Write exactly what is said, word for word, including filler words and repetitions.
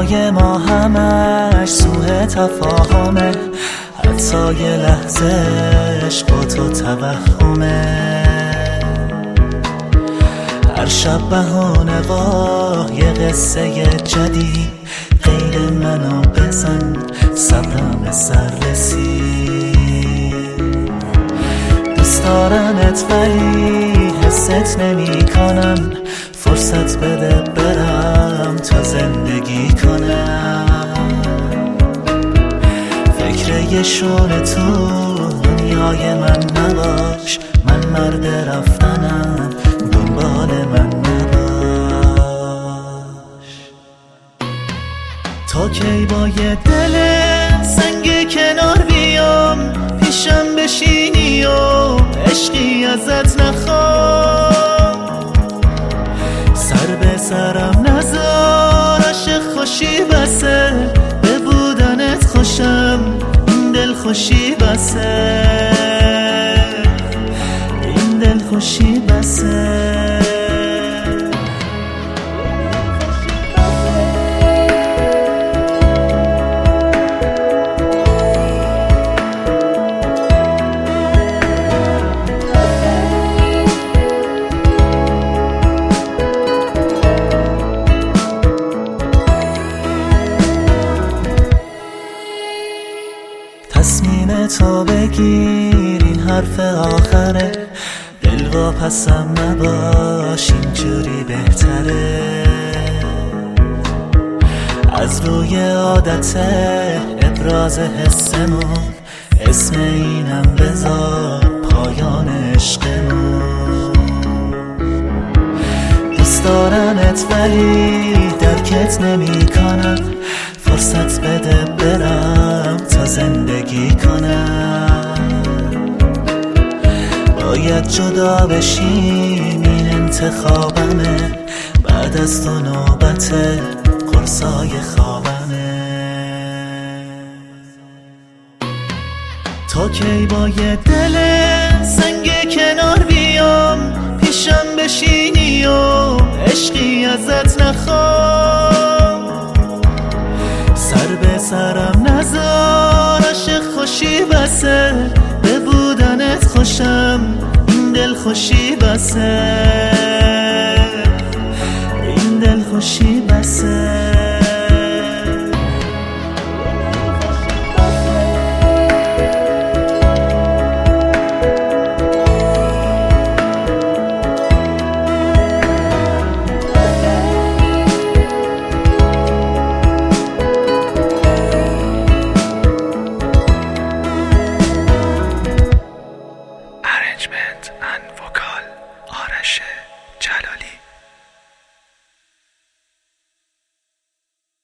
دنیای ما همش سوء تفاهمه، حتی یه لحظه عشق و تو توهمه. هر شب بهانه واه یه قصه جدید، غیر منو بزن صبرم به سر رسید. دوست دارمت ولی حست نمی کنم، فرصت بده برم تا زندگی کنم. فکر یه شونه تو دنیای من نباش، من مرد رفتنم دنبال من نباش. تا کی با یه دل سنگ کنار بیام، پیشم بشینی و عشقی ازت نخوام. سر به سرم نذار عاشق خوشی بسه، به بودنت خوشم این دل خوشی بسه، این دل خوشی بسه. تصمیم تو بگیر این حرف آخره، دل واپسم نباش اینجوری بهتره. از روی عادت ابراز حسمون اسم اینم بذار پایان عشقمون. دوست دارمت ولی درکت نمی کنم، فرصت بده برم تا زندگی کنم. باید جدا بشیم این انتخابمه، بعد از تو نوبت قرصای خوابمه. تا کی با یه دل سنگ کنار بیام، پیشم بشینی و عشقی ازت نخوام. سر به سرم نذار عاشق خوشی بسه، به بودنت خوشم این دل خوشی بسه، این دل خوشی بسه. Arrangement and vocal آرش جلالی.